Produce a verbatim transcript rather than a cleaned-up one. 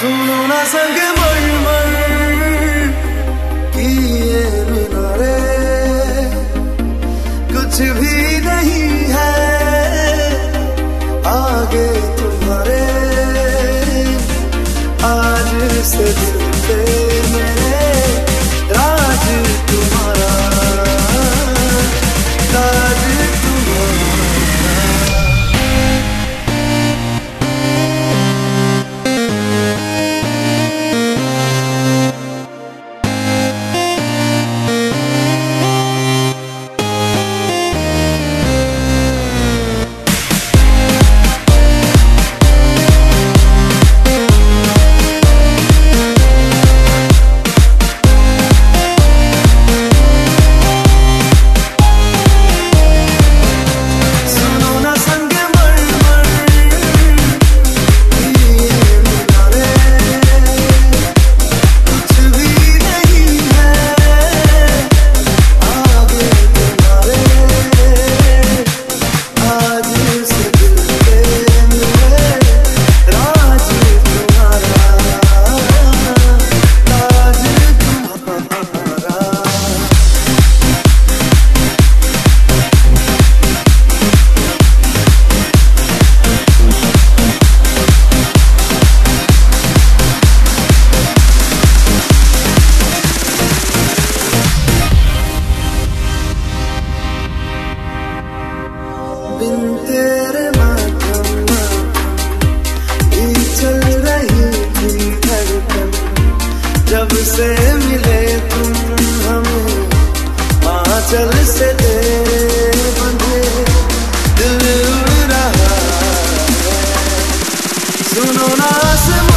सुनो ना संग मर की ये मीनारे, कुछ भी नहीं है आगे तुम्हारे। आज से दिल पे मेरे राज तुम्हारा, राज तुम्हारा। बिन तेरे मातम ही चल रही थी धड़कन, जब से मिले तुम हमें आंचल से तेरे बंधे दिल उड़ रहा है। सुनो ना आसमां